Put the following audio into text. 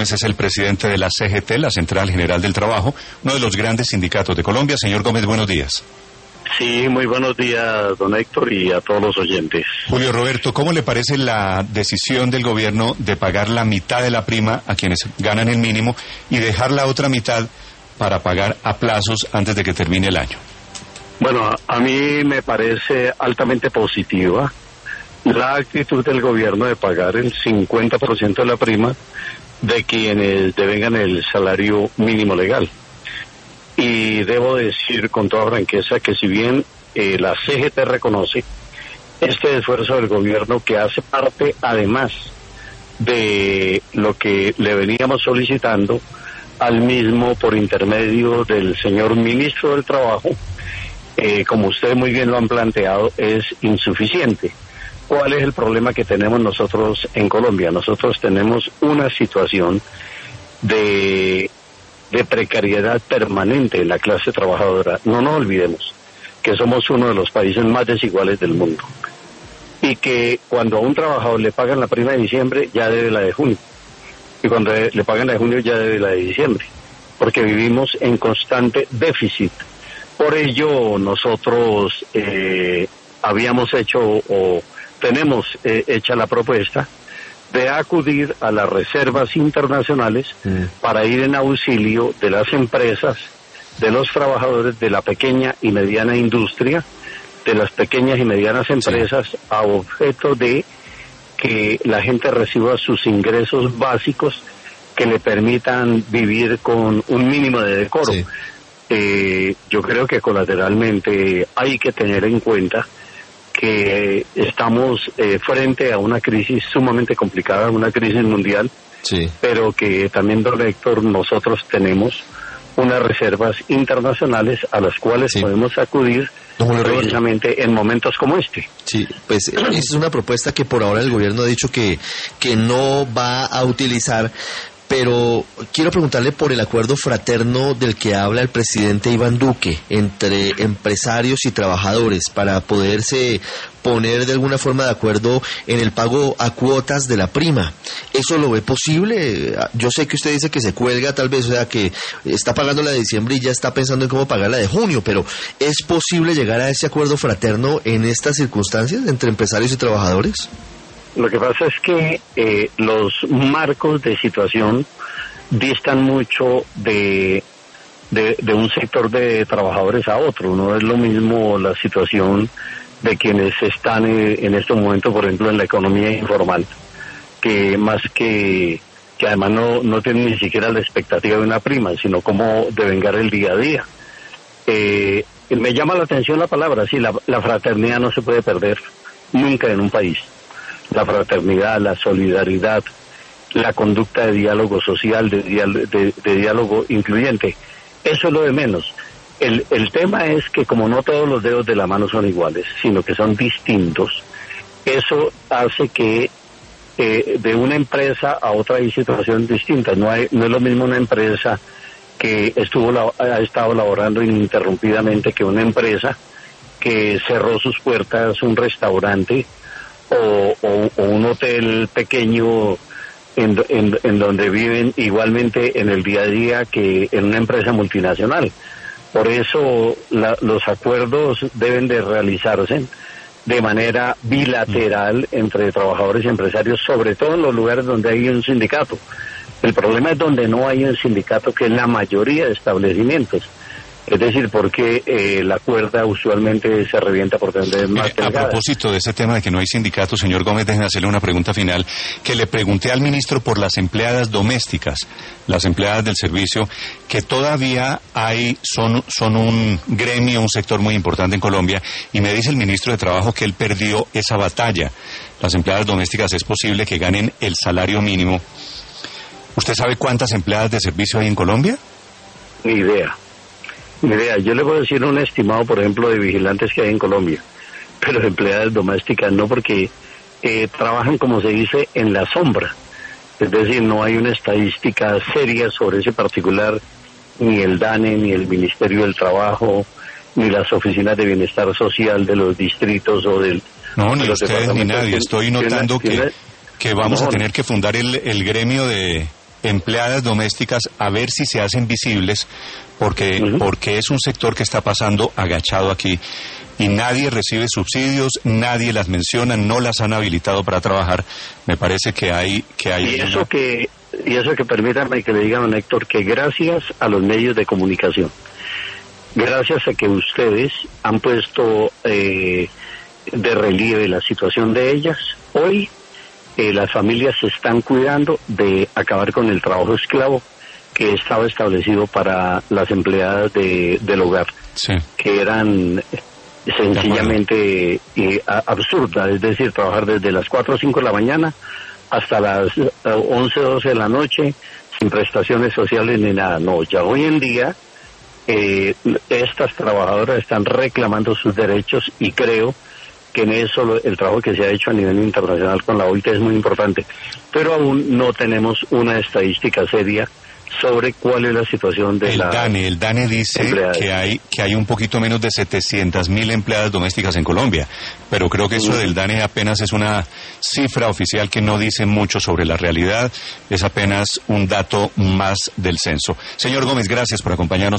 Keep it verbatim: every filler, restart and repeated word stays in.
Es el presidente de la C G T, la Central General del Trabajo, uno de los grandes sindicatos de Colombia. Señor Gómez, buenos días. Sí, muy buenos días, don Héctor, y a todos los oyentes. Julio Roberto, ¿cómo le parece la decisión del gobierno de pagar la mitad de la prima a quienes ganan el mínimo y dejar la otra mitad para pagar a plazos antes de que termine el año? Bueno, a, a mí me parece altamente positiva la actitud del gobierno de pagar el cincuenta por ciento de la prima de quienes devengan el salario mínimo legal. Y debo decir con toda franqueza que si bien eh, la C G T reconoce este esfuerzo del gobierno, que hace parte además de lo que le veníamos solicitando al mismo por intermedio del señor ministro del Trabajo, eh, como ustedes muy bien lo han planteado, es insuficiente. ¿Cuál es el problema que tenemos nosotros en Colombia? Nosotros tenemos una situación de, de precariedad permanente en la clase trabajadora. No nos olvidemos que somos uno de los países más desiguales del mundo y que cuando a un trabajador le pagan la prima de diciembre, ya debe la de junio, y cuando le pagan la de junio, ya debe la de diciembre, porque vivimos en constante déficit. Por ello nosotros eh, habíamos hecho o tenemos eh, hecha la propuesta de acudir a las reservas internacionales mm. para ir en auxilio de las empresas, de los trabajadores de la pequeña y mediana industria, de las pequeñas y medianas empresas, sí. a objeto de que la gente reciba sus ingresos básicos que le permitan vivir con un mínimo de decoro. Sí. Eh, yo creo que colateralmente hay que tener en cuenta que estamos eh, frente a una crisis sumamente complicada, una crisis mundial, sí. pero que también, don Héctor, nosotros tenemos unas reservas internacionales a las cuales sí. podemos acudir precisamente en momentos como este. Sí, pues esa es una propuesta que por ahora el gobierno ha dicho que, que no va a utilizar. Pero quiero preguntarle por el acuerdo fraterno del que habla el presidente Iván Duque entre empresarios y trabajadores para poderse poner de alguna forma de acuerdo en el pago a cuotas de la prima. ¿Eso lo ve posible? Yo sé que usted dice que se cuelga tal vez, o sea que está pagando la de diciembre y ya está pensando en cómo pagar la de junio, pero ¿es posible llegar a ese acuerdo fraterno en estas circunstancias entre empresarios y trabajadores? Lo que pasa es que eh, los marcos de situación distan mucho de, de, de un sector de trabajadores a otro. No es lo mismo la situación de quienes están eh, en este momento, por ejemplo, en la economía informal, que más que, que además no, no tienen ni siquiera la expectativa de una prima, sino cómo devengar el día a día. Eh, me llama la atención la palabra, sí, la, la fraternidad no se puede perder nunca en un país. La fraternidad, la solidaridad, la conducta de diálogo social, de, diálogo, de, de diálogo incluyente, eso es lo de menos. El, el tema es que como no todos los dedos de la mano son iguales, sino que son distintos, eso hace que eh, de una empresa a otra hay situaciones distintas. No, hay, no es lo mismo una empresa que estuvo ha estado laborando ininterrumpidamente que una empresa que cerró sus puertas, un restaurante, O, o, o un hotel pequeño en, en, en donde viven igualmente en el día a día que en una empresa multinacional. Por eso la, los acuerdos deben de realizarse de manera bilateral entre trabajadores y empresarios, sobre todo en los lugares donde hay un sindicato. El problema es donde no hay un sindicato, que es la mayoría de establecimientos. Es decir, porque eh, la cuerda usualmente se revienta por tener más eh, A propósito de ese tema de que no hay sindicatos, señor Gómez, déjeme hacerle una pregunta final, que le pregunté al ministro por las empleadas domésticas, las empleadas del servicio, que todavía hay, son, son un gremio, un sector muy importante en Colombia, y me dice el ministro de Trabajo que él perdió esa batalla. Las empleadas domésticas es posible que ganen el salario mínimo. ¿Usted sabe cuántas empleadas de servicio hay en Colombia? Ni idea. Mira, yo le voy a decir un estimado, por ejemplo, de vigilantes que hay en Colombia, pero de empleadas domésticas no, porque eh, trabajan, como se dice, en la sombra. Es decir, no hay una estadística seria sobre ese particular, ni el DANE, ni el Ministerio del Trabajo, ni las oficinas de bienestar social de los distritos o del... No, ni ustedes ni nadie. Estoy notando que, que vamos no, a tener que fundar el, el gremio de, empleadas domésticas a ver si se hacen visibles, porque, uh-huh. porque es un sector que está pasando agachado aquí y nadie recibe subsidios, nadie las menciona, no las han habilitado para trabajar. Me parece que hay... que hay y eso una... que y eso que permítame que le diga a don Héctor, que gracias a los medios de comunicación, gracias a que ustedes han puesto eh, de relieve la situación de ellas, hoy eh, las familias se están cuidando de acabar con el trabajo esclavo que estaba establecido para las empleadas de, del hogar, sí. que eran sencillamente eh, absurdas, es decir, trabajar desde las cuatro o cinco de la mañana hasta las once o doce de la noche, sin prestaciones sociales ni nada. No, ya hoy en día eh, estas trabajadoras están reclamando sus derechos y creo que en eso el trabajo que se ha hecho a nivel internacional con la O I T es muy importante, pero aún no tenemos una estadística seria sobre cuál es la situación de el la... DANE, el DANE dice empleadas. que hay que hay un poquito menos de setecientas mil empleadas domésticas en Colombia, pero creo que eso uh-huh. del DANE apenas es una cifra oficial que no dice mucho sobre la realidad, es apenas un dato más del censo. Señor Gómez, gracias por acompañarnos.